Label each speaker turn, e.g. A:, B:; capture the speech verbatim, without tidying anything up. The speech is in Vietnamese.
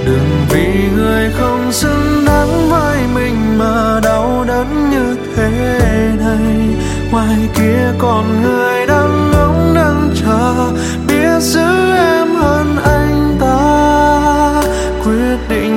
A: Đừng vì người không xứng đáng với mình mà đau đớn như thế này. Ngoài kia còn người đang ngóng đang chờ biết giữ em hơn anh ta. Quyết định